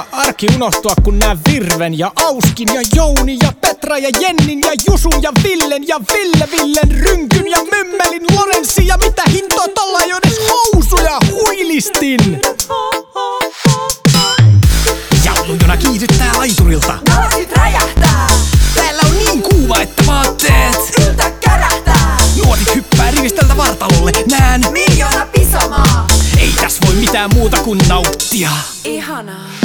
alkaa arki unohtua, kun näen Virven ja Auskin ja Jouni ja Petra ja Jennin ja Jusun ja Villen ja Villen, Rynkyn ja Mymmelin, Lorenssi ja mitä hintoa, tolla ei oo edes housuja, huilistin! Jallujuna kiihdyttää laiturilta. Nalasit räjähtää. Täällä on niin kuuma, että vaatteet Yltä kärähtää. nuotit hyppää rivistöltä vartalolle. Nään Miljoona pisamaa. ei täs voi mitään muuta kuin nauttia. Ihanaa.